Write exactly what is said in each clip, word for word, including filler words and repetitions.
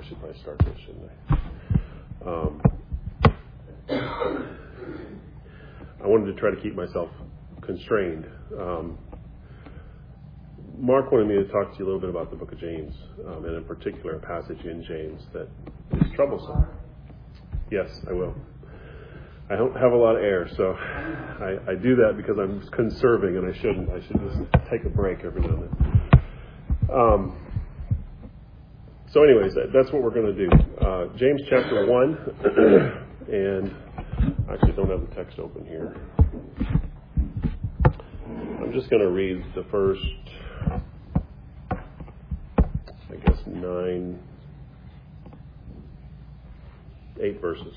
I should probably start this, shouldn't I? Um, I wanted to try to keep myself constrained. Um, Mark wanted me to talk to you a little bit about the book of James, um, and in particular a passage in James that is troublesome. Yes, I will. I don't have a lot of air, so I, I do that because I'm conserving, and I shouldn't. I should just take a break every now and then. Um, so anyways, that, that's what we're going to do. Uh, James chapter one, and I actually don't have the text open here. I'm just going to read the first, I guess, nine, eight verses.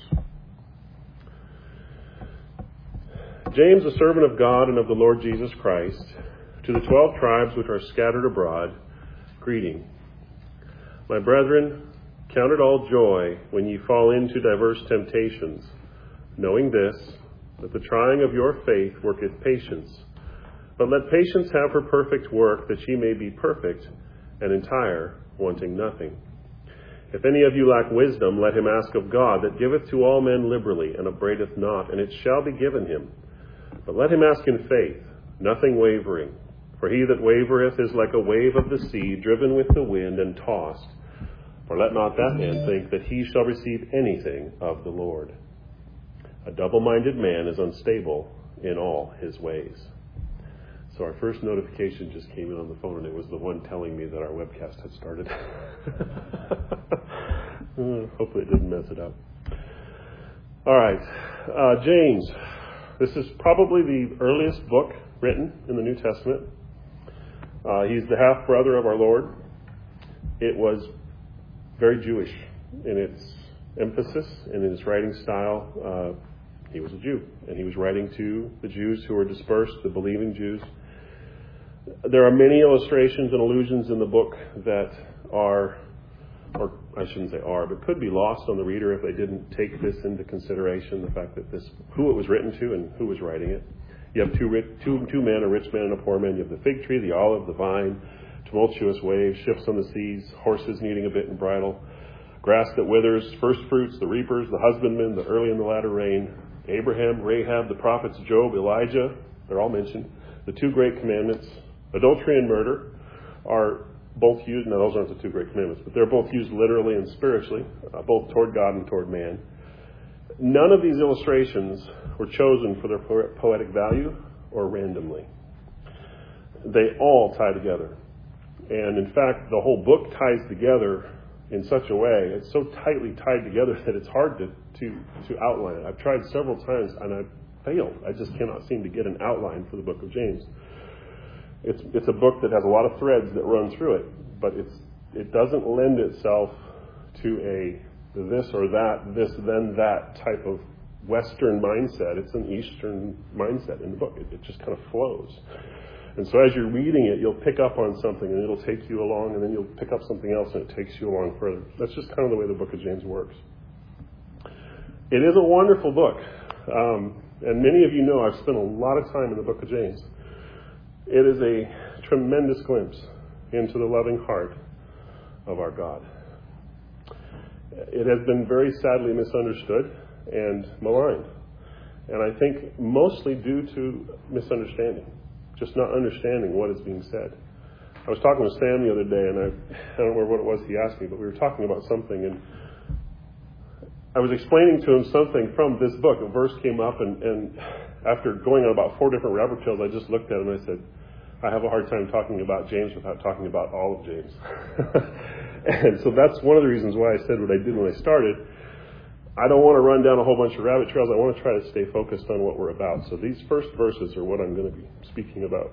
James, a servant of God and of the Lord Jesus Christ, to the twelve tribes which are scattered abroad, greeting. My brethren, count it all joy when ye fall into diverse temptations, knowing this, that the trying of your faith worketh patience. But let patience have her perfect work, that ye may be perfect and entire, wanting nothing. If any of you lack wisdom, let him ask of God, that giveth to all men liberally, and upbraideth not, and it shall be given him. But let him ask in faith, nothing wavering. For he that wavereth is like a wave of the sea, driven with the wind and tossed. For let not that man think that he shall receive anything of the Lord. A double-minded man is unstable in all his ways. So our first notification just came in on the phone, and it was the one telling me that our webcast had started. Hopefully it didn't mess it up. All right, uh, James. This is probably the earliest book written in the New Testament. Uh, he's the half-brother of our Lord. It was very Jewish in its emphasis and in its writing style. Uh, he was a Jew, and he was writing to the Jews who were dispersed, the believing Jews. There are many illustrations and allusions in the book that are, or I shouldn't say are, but could be lost on the reader if they didn't take this into consideration, the fact that this, who it was written to and who was writing it. You have two, two, two men, a rich man and a poor man. You have the fig tree, the olive, the vine, tumultuous waves, ships on the seas, horses needing a bit and bridle, grass that withers, first fruits, the reapers, the husbandmen, the early and the latter rain, Abraham, Rahab, the prophets, Job, Elijah, they're all mentioned. The two great commandments, adultery and murder, are both used, now those aren't the two great commandments, but they're both used literally and spiritually, uh, both toward God and toward man. None of these illustrations were chosen for their poetic value or randomly. They all tie together. And in fact, the whole book ties together in such a way, it's so tightly tied together that it's hard to, to, to outline it. I've tried several times and I've failed. I just cannot seem to get an outline for the book of James. It's it's a book that has a lot of threads that run through it, but it's it doesn't lend itself to a this or that, this then that type of Western mindset. It's an Eastern mindset in the book. It, it just kind of flows. And so as you're reading it, you'll pick up on something and it'll take you along, and then you'll pick up something else and it takes you along further. That's just kind of the way the book of James works. It is a wonderful book. Um, and many of you know I've spent a lot of time in the book of James. It is a tremendous glimpse into the loving heart of our God. It has been very sadly misunderstood and maligned. And I think mostly due to misunderstanding, just not understanding what is being said. I was talking with Sam the other day, and I, I don't remember what it was he asked me, but we were talking about something, and I was explaining to him something from this book. A verse came up, and, and after going on about four different rabbit trails, I just looked at him and I said, I have a hard time talking about James without talking about all of James. And so that's one of the reasons why I said what I did when I started. I don't want to run down a whole bunch of rabbit trails. I want to try to stay focused on what we're about. So these first verses are what I'm going to be speaking about.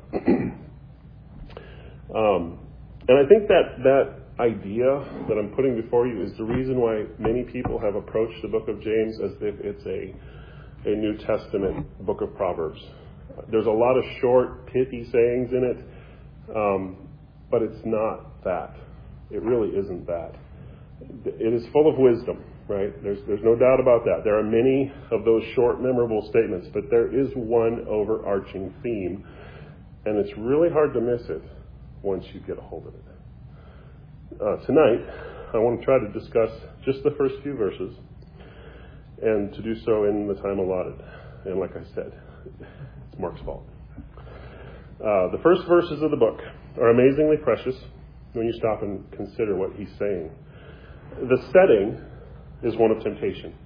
um, and I think that that idea that I'm putting before you is the reason why many people have approached the book of James as if it's a, a New Testament book of Proverbs. There's a lot of short, pithy sayings in it, um, but it's not that. It really isn't that. It is full of wisdom, right? There's there's no doubt about that. There are many of those short, memorable statements, but there is one overarching theme, and it's really hard to miss it once you get a hold of it. Uh, tonight, I want to try to discuss just the first few verses, and to do so in the time allotted. And like I said, it's Mark's fault. Uh, the first verses of the book are amazingly precious when you stop and consider what he's saying. The setting is one of temptation,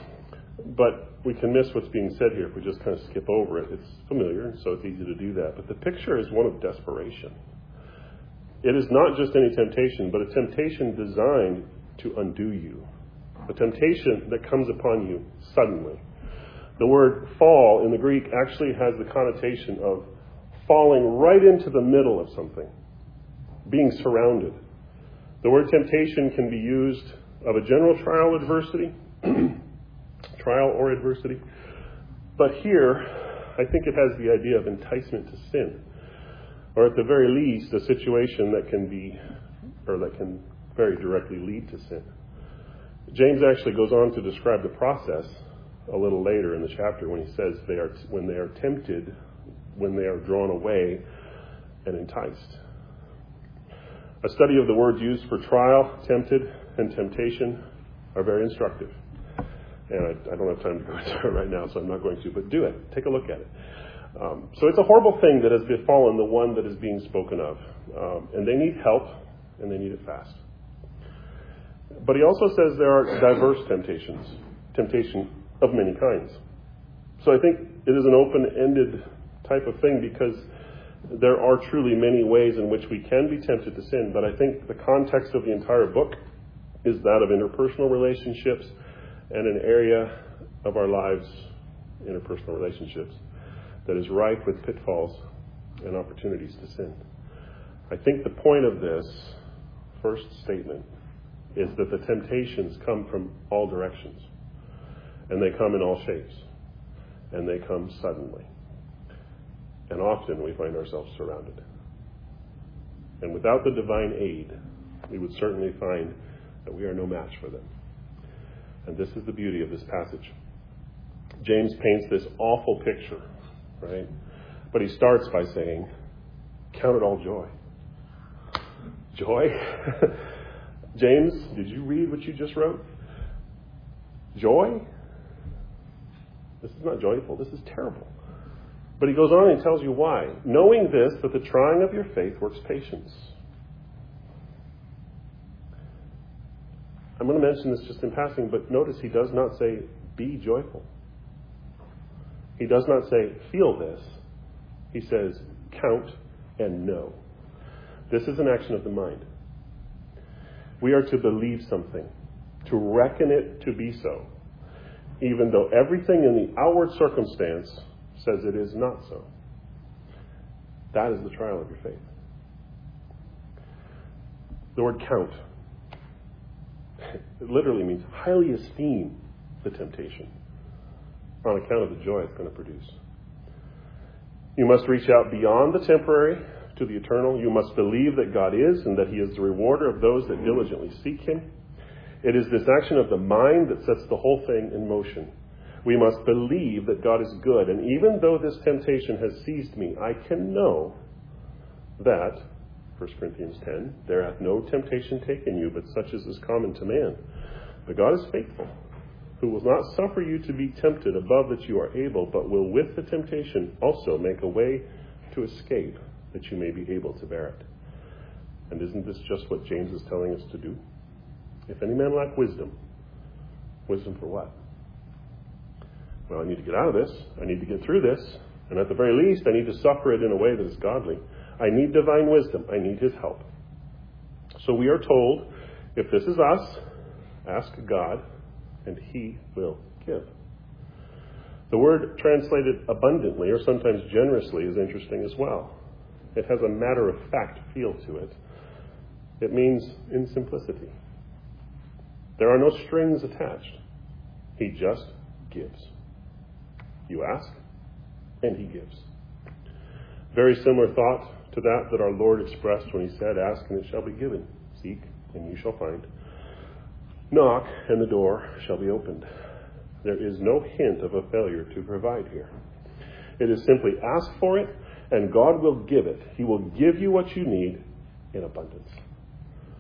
but we can miss what's being said here if we just kind of skip over it. It's familiar, so it's easy to do that. But the picture is one of desperation. It is not just any temptation, but a temptation designed to undo you. A temptation that comes upon you suddenly. The word fall in the Greek actually has the connotation of falling right into the middle of something, being surrounded. The word temptation can be used of a general trial adversity, trial or adversity. But here, I think it has the idea of enticement to sin, or at the very least, a situation that can be, or that can very directly lead to sin. James actually goes on to describe the process a little later in the chapter when he says they are when they are tempted, when they are drawn away and enticed. A study of the words used for trial, tempted, and temptation are very instructive. And I, I don't have time to go into it right now, so I'm not going to, but do it. Take a look at it. Um, so it's a horrible thing that has befallen the one that is being spoken of. Um, and they need help, and they need it fast. But he also says there are diverse temptations, temptation of many kinds. So I think it is an open-ended type of thing because there are truly many ways in which we can be tempted to sin, but I think the context of the entire book is that of interpersonal relationships and an area of our lives, interpersonal relationships, that is rife with pitfalls and opportunities to sin. I think the point of this first statement is that the temptations come from all directions, and they come in all shapes, and they come suddenly. And often we find ourselves surrounded. And without the divine aid, we would certainly find that we are no match for them. And this is the beauty of this passage. James paints this awful picture, right? But he starts by saying, count it all joy. Joy? James, did you read what you just wrote? Joy? This is not joyful. This is terrible. But he goes on and tells you why. Knowing this, that the trying of your faith works patience. I'm going to mention this just in passing, but notice he does not say, be joyful. He does not say, feel this. He says, count and know. This is an action of the mind. We are to believe something, to reckon it to be so, even though everything in the outward circumstance says it is not so. That is the trial of your faith. The word count, it literally means highly esteem the temptation on account of the joy it's going to produce. You must reach out beyond the temporary to the eternal. You must believe that God is and that he is the rewarder of those that diligently seek him. It is this action of the mind that sets the whole thing in motion. We must believe that God is good. And even though this temptation has seized me, I can know that, First Corinthians ten, there hath no temptation taken you, but such as is common to man. But God is faithful, who will not suffer you to be tempted above that you are able, but will with the temptation also make a way to escape, that you may be able to bear it. And isn't this just what James is telling us to do? If any man lack wisdom, wisdom for what? Well, I need to get out of this. I need to get through this. And at the very least, I need to suffer it in a way that is godly. I need divine wisdom. I need his help. So we are told, if this is us, ask God, and he will give. The word translated abundantly, or sometimes generously, is interesting as well. It has a matter-of-fact feel to it. It means in simplicity. There are no strings attached. He just gives. You ask, and he gives. Very similar thought to that that our Lord expressed when he said, ask and it shall be given. Seek and you shall find. Knock and the door shall be opened. There is no hint of a failure to provide here. It is simply ask for it and God will give it. He will give you what you need in abundance.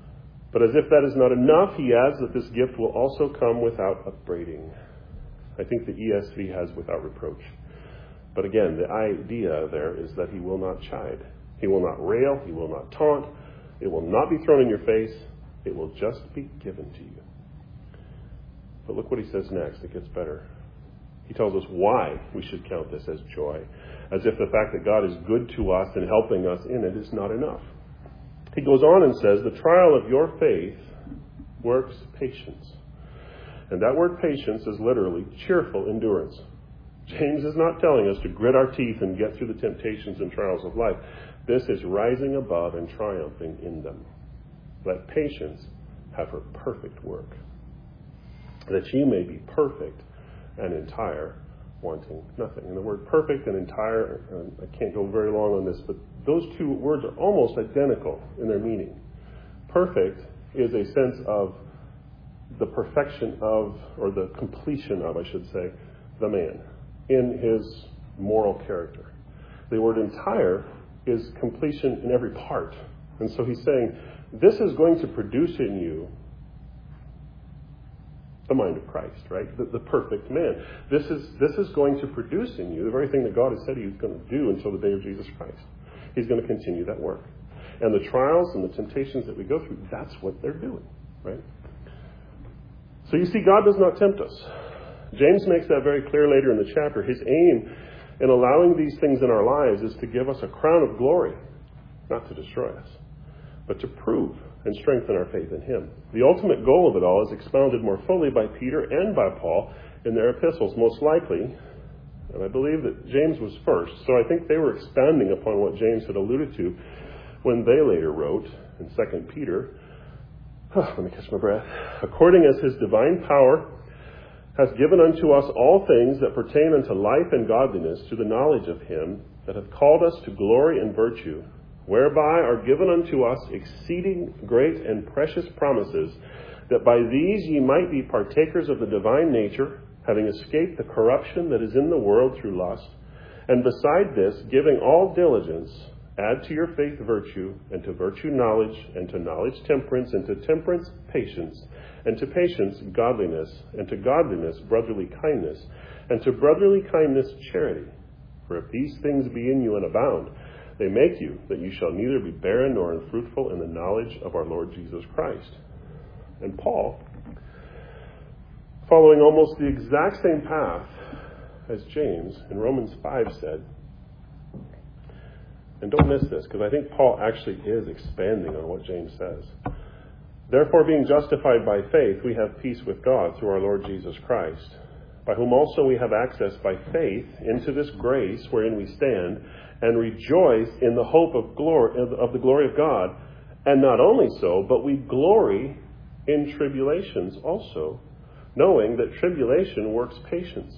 But as if that is not enough, he adds that this gift will also come without upbraiding. I think the E S V has without reproach. But again, the idea there is that he will not chide. He will not rail. He will not taunt. It will not be thrown in your face. It will just be given to you. But look what he says next. It gets better. He tells us why we should count this as joy, as if the fact that God is good to us and helping us in it is not enough. He goes on and says, the trial of your faith works patience. And that word patience is literally cheerful endurance. James is not telling us to grit our teeth and get through the temptations and trials of life. This is rising above and triumphing in them. Let patience have her perfect work, that ye may be perfect and entire, wanting nothing. And the word perfect and entire, um, I can't go very long on this, but those two words are almost identical in their meaning. Perfect is a sense of the perfection of, or the completion of, I should say, the man in his moral character. The word entire is completion in every part. And so he's saying, this is going to produce in you the mind of Christ, right? The, the perfect man. This is this is going to produce in you the very thing that God has said he was going to do until the day of Jesus Christ. He's going to continue that work. And the trials and the temptations that we go through, that's what they're doing, right? So you see, God does not tempt us. James makes that very clear later in the chapter. His aim in allowing these things in our lives is to give us a crown of glory, not to destroy us, but to prove and strengthen our faith in him. The ultimate goal of it all is expounded more fully by Peter and by Paul in their epistles, most likely. And I believe that James was first, so I think they were expanding upon what James had alluded to when they later wrote in Second Peter, oh, let me catch my breath, according as his divine power has given unto us all things that pertain unto life and godliness, to the knowledge of him that hath called us to glory and virtue, whereby are given unto us exceeding great and precious promises, that by these ye might be partakers of the divine nature, having escaped the corruption that is in the world through lust, and beside this, giving all diligence, add to your faith virtue, and to virtue knowledge, and to knowledge temperance, and to temperance patience, and to patience godliness, and to godliness brotherly kindness, and to brotherly kindness charity. For if these things be in you and abound, they make you that you shall neither be barren nor unfruitful in the knowledge of our Lord Jesus Christ. And Paul, following almost the exact same path as James in Romans five said, and don't miss this, because I think Paul actually is expanding on what James says. Therefore, being justified by faith, we have peace with God through our Lord Jesus Christ, by whom also we have access by faith into this grace wherein we stand, and rejoice in the hope of glory of the glory of God. And not only so, but we glory in tribulations also, knowing that tribulation works patience.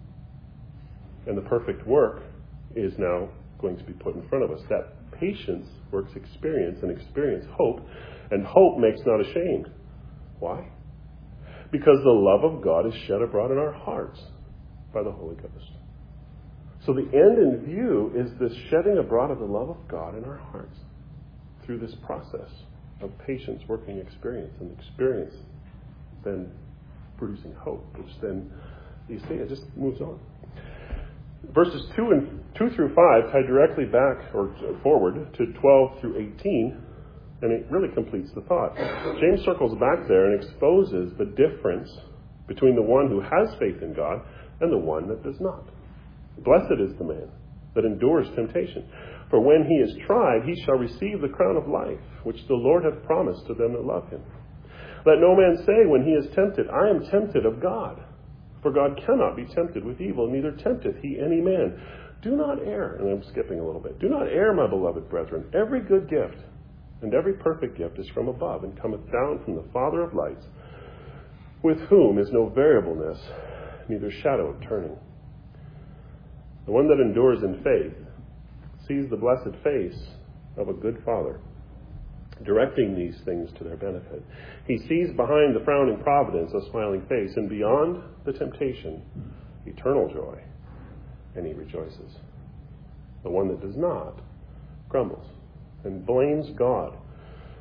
And the perfect work is now going to be put in front of us. That patience works experience, and experience hope, and hope makes not ashamed. Why? Because the love of God is shed abroad in our hearts by the Holy Ghost. So the end in view is this shedding abroad of the love of God in our hearts through this process of patience working experience, and experience then producing hope, which then, you see, it just moves on. Verses two and two through five tie directly back or forward to twelve through eighteen, and it really completes the thought. James circles back there and exposes the difference between the one who has faith in God and the one that does not. Blessed is the man that endures temptation, for when he is tried, he shall receive the crown of life, which the Lord hath promised to them that love him. Let no man say when he is tempted, I am tempted of God. For God cannot be tempted with evil, neither tempteth he any man. Do not err, and I'm skipping a little bit. Do not err, my beloved brethren. Every good gift and every perfect gift is from above, and cometh down from the Father of lights, with whom is no variableness, neither shadow of turning. The one that endures in faith sees the blessed face of a good Father, directing these things to their benefit. He sees behind the frowning providence a smiling face, and beyond the temptation, eternal joy, and he rejoices. The one that does not grumbles and blames God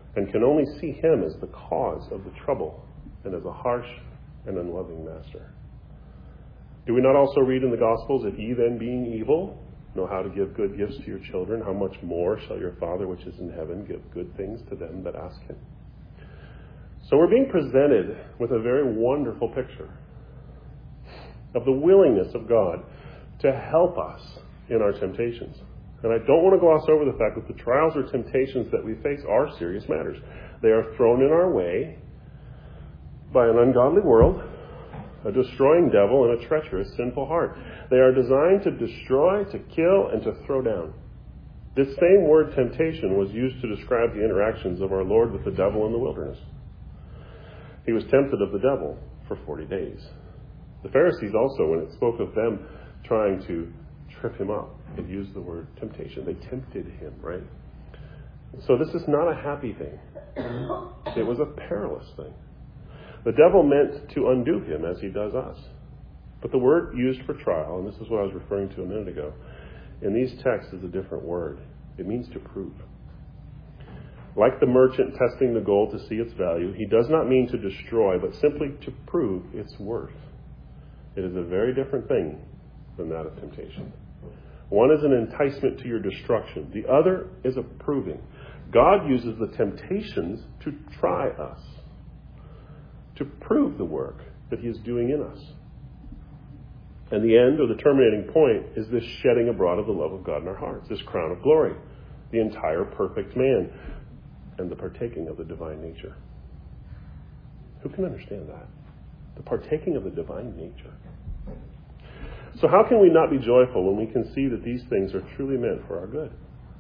and can only see him as the cause of the trouble and as a harsh and unloving master. Do we not also read in the Gospels, if ye then being evil know how to give good gifts to your children, how much more shall your Father which is in heaven give good things to them that ask him? So we're being presented with a very wonderful picture of the willingness of God to help us in our temptations. And I don't want to gloss over the fact that the trials or temptations that we face are serious matters. They are thrown in our way by an ungodly world, a destroying devil, and a treacherous, sinful heart. They are designed to destroy, to kill, and to throw down. This same word temptation was used to describe the interactions of our Lord with the devil in the wilderness. He was tempted of the devil for forty days. The Pharisees also, when it spoke of them trying to trip him up, it used the word temptation. They tempted him, right? So this is not a happy thing. It was a perilous thing. The devil meant to undo him as he does us. But the word used for trial, and this is what I was referring to a minute ago, in these texts is a different word. It means to prove. Like the merchant testing the gold to see its value, he does not mean to destroy, but simply to prove its worth. It is a very different thing than that of temptation. One is an enticement to your destruction. The other is a proving. God uses the temptations to try us, to prove the work that he is doing in us. And the end, or the terminating point, is this shedding abroad of the love of God in our hearts, this crown of glory, the entire perfect man, and the partaking of the divine nature. Who can understand that? The partaking of the divine nature. So how can we not be joyful when we can see that these things are truly meant for our good?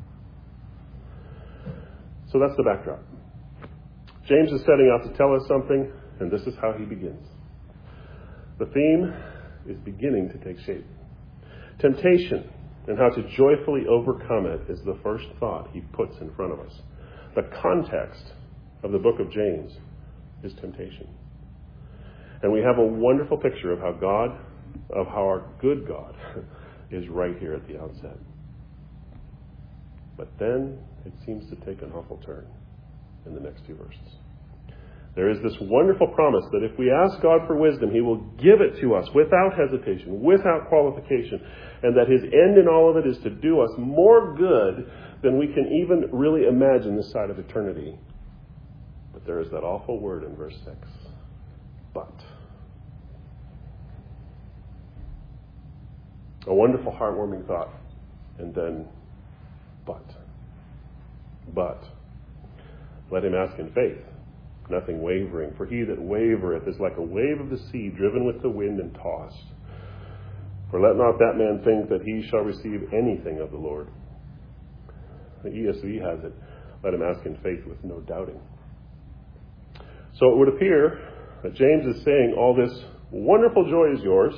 So that's the backdrop. James is setting out to tell us something, and this is how he begins. The theme is beginning to take shape. Temptation and how to joyfully overcome it is the first thought he puts in front of us. The context of the book of James is temptation. And we have a wonderful picture of how God, of how our good God is right here at the outset. But then it seems to take an awful turn in the next two verses. There is this wonderful promise that if we ask God for wisdom, he will give it to us without hesitation, without qualification, and that his end in all of it is to do us more good than we can even really imagine this side of eternity. But there is that awful word in verse six. But. A wonderful, heartwarming thought. And then, but. But. Let him ask in faith, nothing wavering. For he that wavereth is like a wave of the sea, driven with the wind and tossed. For let not that man think that he shall receive anything of the Lord. The E S V has it, let him ask in faith with no doubting. So it would appear that James is saying all this wonderful joy is yours,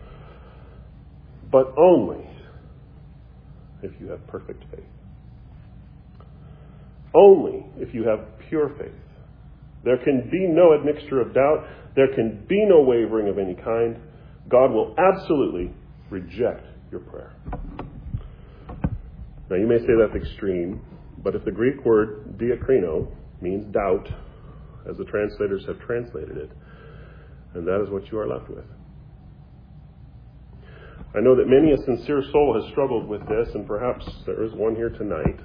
but only if you have perfect faith. Only if you have pure faith. There can be no admixture of doubt. There can be no wavering of any kind. God will absolutely reject your prayer. Now you may say that's extreme, but if the Greek word diakrino means doubt, as the translators have translated it, and that is what you are left with. I know that many a sincere soul has struggled with this, and perhaps there is one here tonight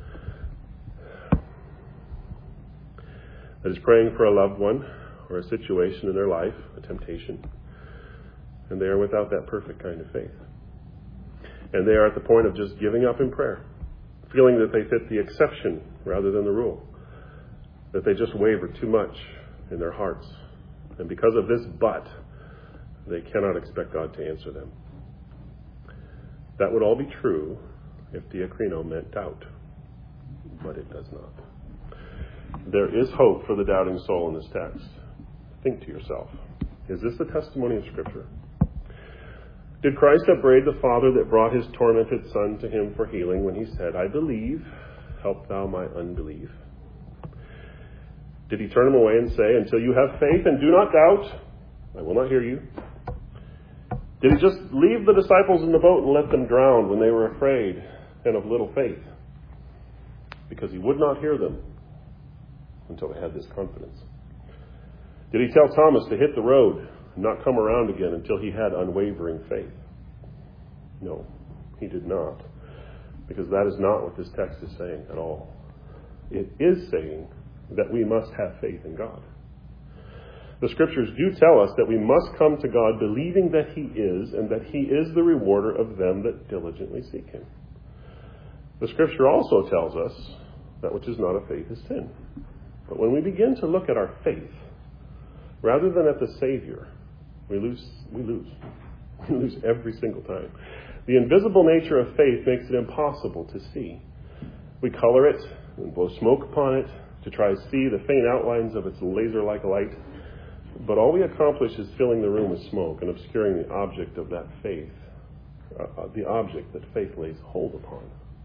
that is praying for a loved one or a situation in their life, a temptation, and they are without that perfect kind of faith. And they are at the point of just giving up in prayer, feeling that they fit the exception rather than the rule, that they just waver too much in their hearts. And because of this but, they cannot expect God to answer them. That would all be true if diakrino meant doubt, but it does not. There is hope for the doubting soul in this text. Think to yourself, is this the testimony of Scripture? Did Christ upbraid the father that brought his tormented son to him for healing when he said, I believe, help thou my unbelief? Did he turn him away and say, until you have faith and do not doubt, I will not hear you? Did he just leave the disciples in the boat and let them drown when they were afraid and of little faith? Because he would not hear them until they had this confidence? Did he tell Thomas to hit the road and not come around again until he had unwavering faith? No, he did not, because that is not what this text is saying at all. It is saying that we must have faith in God. The Scriptures do tell us that we must come to God believing that He is, and that He is the rewarder of them that diligently seek Him. The Scripture also tells us that which is not of faith is sin. But when we begin to look at our faith, rather than at the Savior, we lose. We lose. We lose every single time. The invisible nature of faith makes it impossible to see. We color it and blow smoke upon it to try to see the faint outlines of its laser-like light. But all we accomplish is filling the room with smoke and obscuring the object of that faith, uh, the object that faith lays hold upon.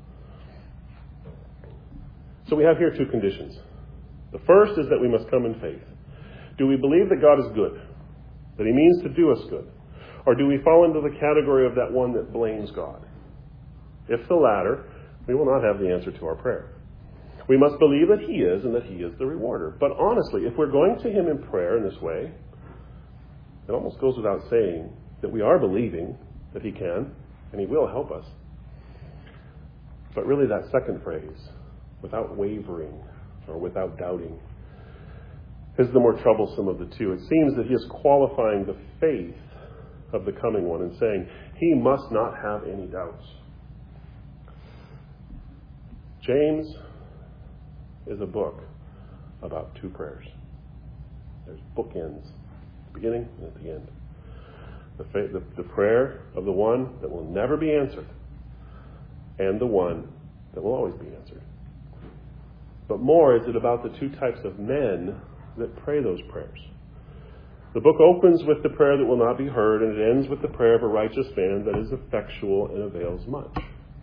So we have here two conditions. The first is that we must come in faith. Do we believe that God is good, that He means to do us good? Or do we fall into the category of that one that blames God? If the latter, we will not have the answer to our prayer. We must believe that He is and that He is the rewarder. But honestly, if we're going to Him in prayer in this way, it almost goes without saying that we are believing that He can and He will help us. But really that second phrase, without wavering or without doubting, is the more troublesome of the two. It seems that He is qualifying the faith of the coming one and saying He must not have any doubts. James is a book about two prayers. There's bookends, at the beginning and at the end. The, faith, the, the prayer of the one that will never be answered, and the one that will always be answered. But more is it about the two types of men that pray those prayers. The book opens with the prayer that will not be heard, and it ends with the prayer of a righteous man that is effectual and avails much.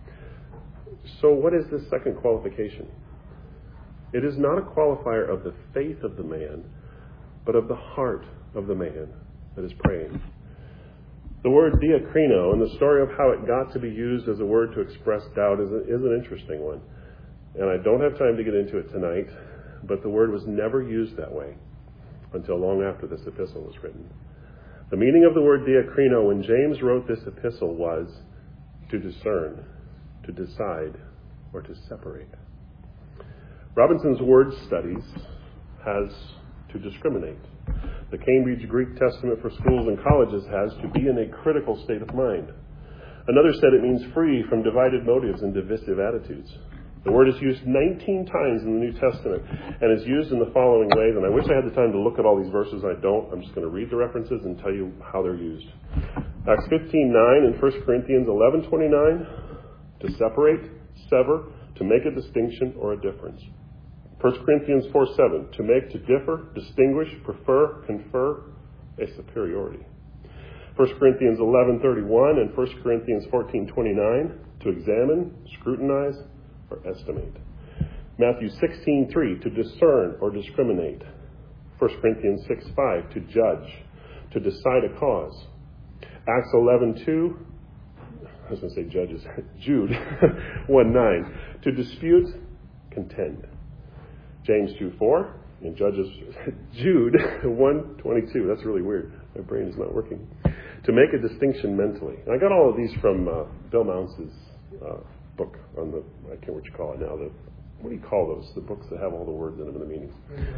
So what is this second qualification? It is not a qualifier of the faith of the man, but of the heart of the man that is praying. The word diakrino and the story of how it got to be used as a word to express doubt is, a, is an interesting one. And I don't have time to get into it tonight, but the word was never used that way until long after this epistle was written. The meaning of the word diakrino when James wrote this epistle was to discern, to decide, or to separate. Robinson's Word Studies has to discriminate. The Cambridge Greek Testament for Schools and Colleges has to be in a critical state of mind. Another said it means free from divided motives and divisive attitudes. The word is used nineteen times in the New Testament and is used in the following ways, and I wish I had the time to look at all these verses. I don't. I'm just going to read the references and tell you how they're used. Acts fifteen nine and First Corinthians eleven twenty-nine, to separate, sever, to make a distinction or a difference. First Corinthians four seven, to make, to differ, distinguish, prefer, confer, a superiority. First Corinthians eleven thirty-one and First Corinthians fourteen twenty-nine, to examine, scrutinize, or estimate. Matthew sixteen three, to discern or discriminate. First Corinthians six five, to judge, to decide a cause. Acts eleven two, I was going to say judges, Jude one nine, to dispute, contend. James two four, and Judges, Jude one twenty-two, that's really weird. My brain is not working. To make a distinction mentally. And I got all of these from uh, Bill Mounce's uh, book on the, I can't what you call it now, the, what do you call those? The books that have all the words in them and the meanings.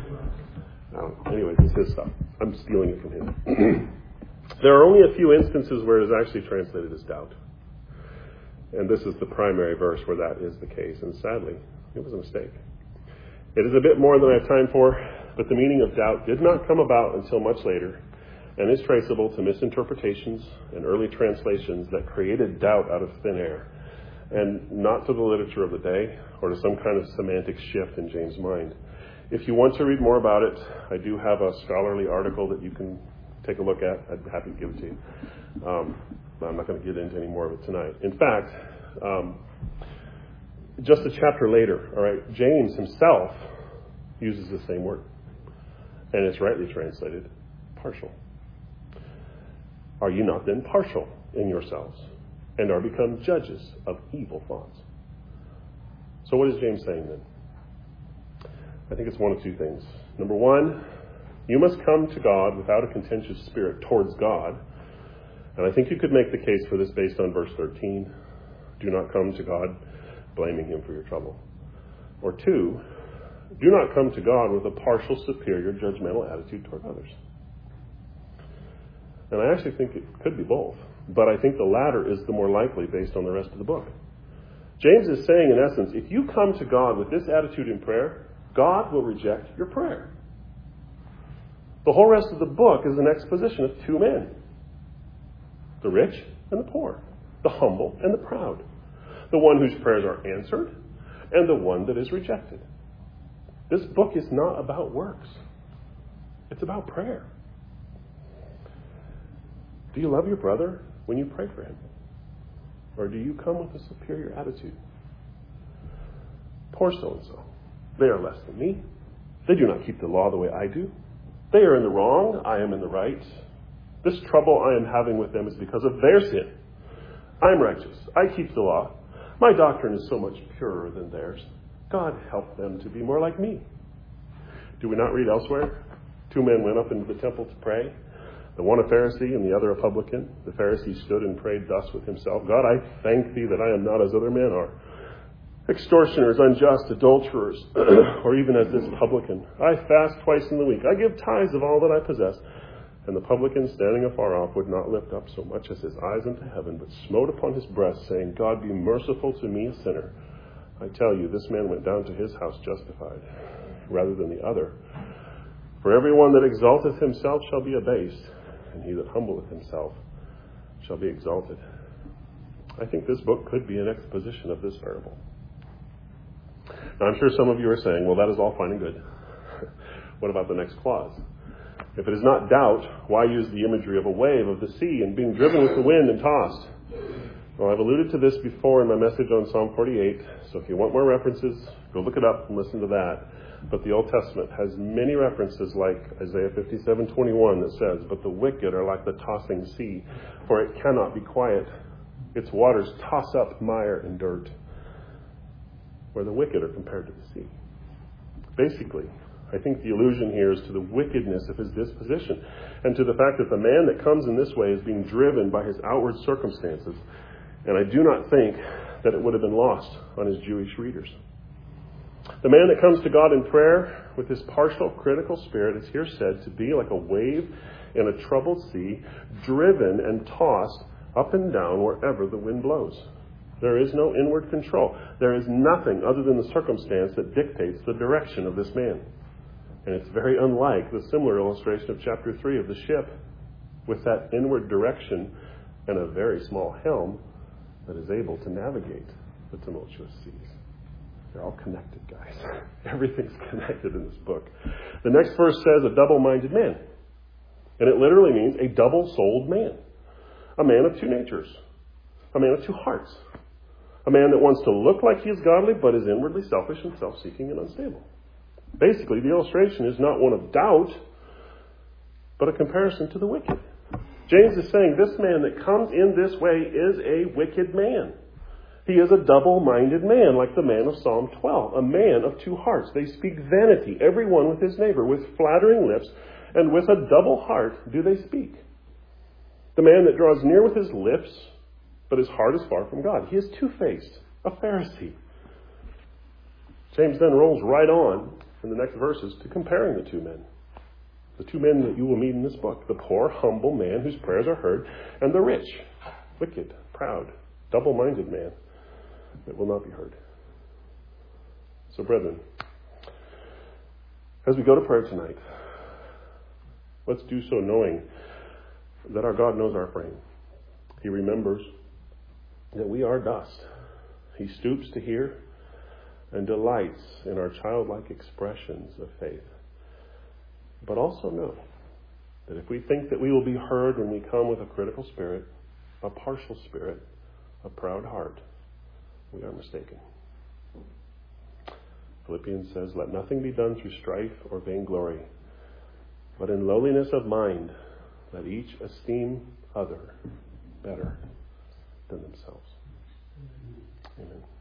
Um, anyways, it's his stuff. I'm stealing it from him. There are only a few instances where it is actually translated as doubt. And this is the primary verse where that is the case. And sadly, it was a mistake. It is a bit more than I have time for, but the meaning of doubt did not come about until much later and is traceable to misinterpretations and early translations that created doubt out of thin air, and not to the literature of the day or to some kind of semantic shift in James' mind. If you want to read more about it, I do have a scholarly article that you can take a look at. I'd be happy to give it to you. Um, I'm not going to get into any more of it tonight. In fact, um, just a chapter later, all right, James himself uses the same word, and it's rightly translated, partial. Are you not then partial in yourselves, and are become judges of evil thoughts? So what is James saying then? I think it's one of two things. Number one, you must come to God without a contentious spirit towards God. And I think you could make the case for this based on verse thirteen. Do not come to God blaming him for your trouble. Or two, do not come to God with a partial, superior, judgmental attitude toward others. And I actually think it could be both. But I think the latter is the more likely based on the rest of the book. James is saying, in essence, if you come to God with this attitude in prayer, God will reject your prayer. The whole rest of the book is an exposition of two men. The rich and the poor. The humble and the proud. The one whose prayers are answered and the one that is rejected. This book is not about works. It's about prayer. Do you love your brother when you pray for him? Or do you come with a superior attitude? Poor so-and-so. They are less than me. They do not keep the law the way I do. They are in the wrong. I am in the right. This trouble I am having with them is because of their sin. I'm righteous. I keep the law. My doctrine is so much purer than theirs. God help them to be more like me. Do we not read elsewhere? Two men went up into the temple to pray. The one a Pharisee and the other a publican. The Pharisee stood and prayed thus with himself. God, I thank thee that I am not as other men are. Extortioners, unjust, adulterers, or even as this publican. I fast twice in the week. I give tithes of all that I possess. And the publican, standing afar off, would not lift up so much as his eyes unto heaven, but smote upon his breast, saying, God, be merciful to me, a sinner. I tell you, this man went down to his house justified, rather than the other. For every one that exalteth himself shall be abased, and he that humbleth himself shall be exalted. I think this book could be an exposition of this parable. Now, I'm sure some of you are saying, well, that is all fine and good. What about the next clause? If it is not doubt, why use the imagery of a wave of the sea and being driven with the wind and tossed? Well, I've alluded to this before in my message on Psalm forty-eight, so if you want more references, go look it up and listen to that. But the Old Testament has many references like Isaiah fifty-seven twenty-one that says, but the wicked are like the tossing sea, for it cannot be quiet. Its waters toss up mire and dirt. Where the wicked are compared to the sea. Basically, I think the allusion here is to the wickedness of his disposition and to the fact that the man that comes in this way is being driven by his outward circumstances. And I do not think that it would have been lost on his Jewish readers. The man that comes to God in prayer with this partial, critical spirit is here said to be like a wave in a troubled sea, driven and tossed up and down wherever the wind blows. There is no inward control. There is nothing other than the circumstance that dictates the direction of this man. And it's very unlike the similar illustration of chapter three of the ship, with that inward direction and a very small helm that is able to navigate the tumultuous seas. They're all connected, guys. Everything's connected in this book. The next verse says a double-minded man. And it literally means a double-souled man. A man of two natures. A man of two hearts. A man that wants to look like he is godly, but is inwardly selfish and self-seeking and unstable. Basically, the illustration is not one of doubt, but a comparison to the wicked. James is saying this man that comes in this way is a wicked man. He is a double-minded man, like the man of Psalm twelve, a man of two hearts. They speak vanity, every one with his neighbor, with flattering lips, and with a double heart do they speak. The man that draws near with his lips, but his heart is far from God. He is two-faced, a Pharisee. James then rolls right on in the next verses to comparing the two men. The two men that you will meet in this book. The poor, humble man whose prayers are heard, and the rich, wicked, proud, double-minded man that will not be heard. So, brethren, as we go to prayer tonight, let's do so knowing that our God knows our frame. He remembers that we are dust. He stoops to hear and delights in our childlike expressions of faith. But also know that if we think that we will be heard when we come with a critical spirit, a partial spirit, a proud heart, we are mistaken. Philippians says, let nothing be done through strife or vainglory, but in lowliness of mind, let each esteem other better than themselves. Amen.